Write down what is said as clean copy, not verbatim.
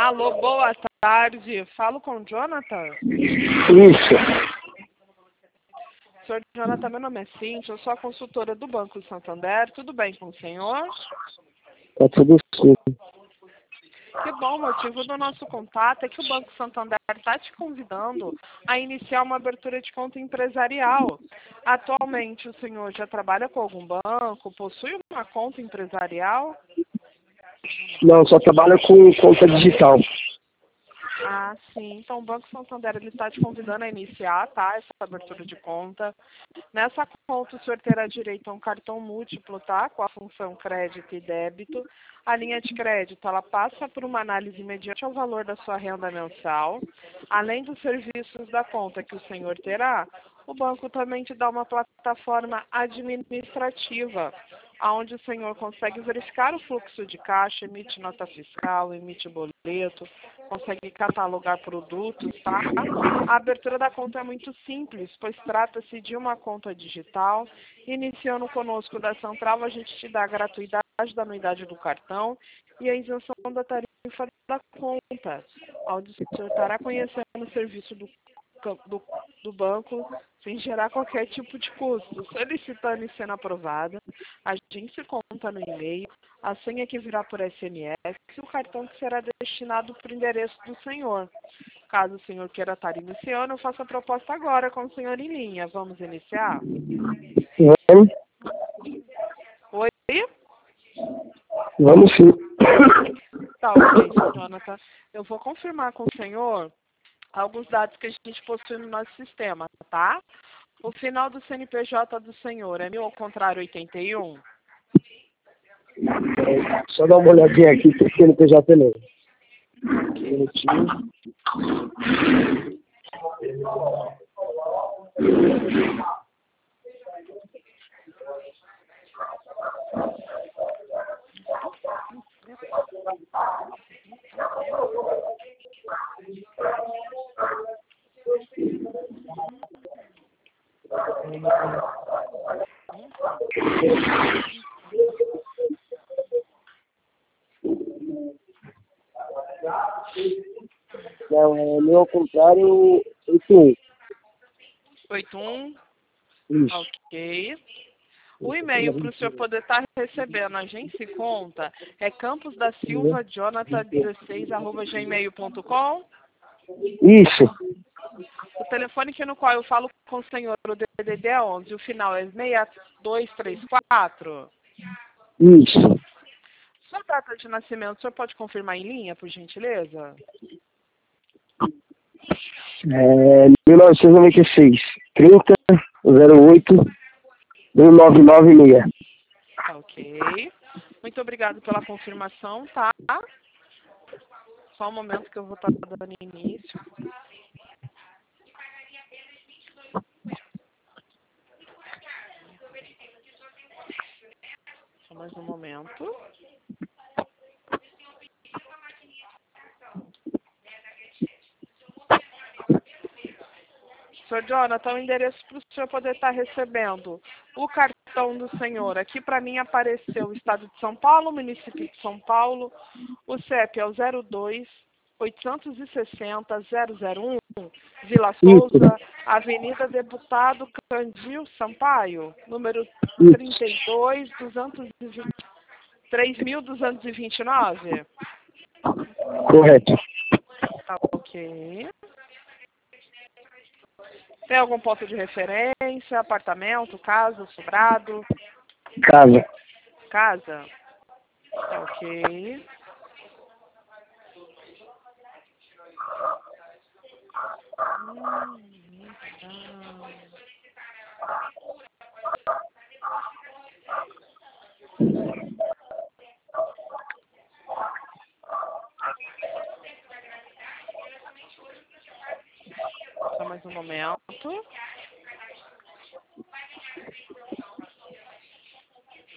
Alô, boa tarde. Falo com o Jonathan. Isso. Senhor Jonathan, meu nome é Cíntia, eu sou a consultora do Banco Santander. Tudo bem com o senhor? Tá tudo sim. Que bom, o motivo do nosso contato é que o Banco Santander está te convidando a iniciar uma abertura de conta empresarial. Atualmente, o senhor já trabalha com algum banco? Possui uma conta empresarial? Não, só trabalho com conta digital. Ah, sim. Então, o Banco Santander está te convidando a iniciar, tá? Essa abertura de conta. Nessa conta, o senhor terá direito a um cartão múltiplo, tá? Com a função crédito e débito. A linha de crédito, ela passa por uma análise mediante ao valor da sua renda mensal. Além dos serviços da conta que o senhor terá, o banco também te dá uma plataforma administrativa, onde o senhor consegue verificar o fluxo de caixa, emite nota fiscal, emite boleto, consegue catalogar produtos, tá? A abertura da conta é muito simples, pois trata-se de uma conta digital. Iniciando conosco da Central, a gente te dá a gratuidade da anuidade do cartão e a isenção da tarifa da conta, onde o senhor estará conhecendo o serviço do banco sem gerar qualquer tipo de custo. Solicitando e sendo aprovada, a gente conta no e-mail, a senha que virá por SMS e o cartão que será destinado para o endereço do senhor. Caso o senhor queira estar iniciando, eu faço a proposta agora com o senhor em linha. Vamos iniciar? Vamos? Oi? Vamos sim. Tá, ok, senhor Jonathan. Eu vou confirmar com o senhor alguns dados que a gente possui no nosso sistema, tá? O final do CNPJ do senhor é 1000 ao contrário 81? Só dar uma olhadinha aqui que o CNPJ não. Um Ok. minutinho. Não, é meu ao contrário, 81. 81? Isso. Ok. O e-mail para o senhor poder estar recebendo agência e conta é camposdasilvajonathan16@gmail.com. Isso. O telefone que no qual eu falo com o senhor, o DDD é 11, o final é 6234. Isso. Sua data de nascimento, o senhor pode confirmar em linha, por gentileza? 1996. 30/08/1996. Ok. Muito obrigado pela confirmação, tá? Só um momento que eu vou estar dando início. Só mais um momento. Senhor Jonathan, o endereço para o senhor poder estar recebendo o cartão do senhor. Aqui para mim apareceu o estado de São Paulo, município de São Paulo. O CEP é o 02-860-001, Vila Souza, Avenida Deputado Candil Sampaio, número 3.229. Correto. Tá, ok. Tem algum ponto de referência? Apartamento, casa, sobrado? Casa. Casa? Tá, ok. Só mais um momento.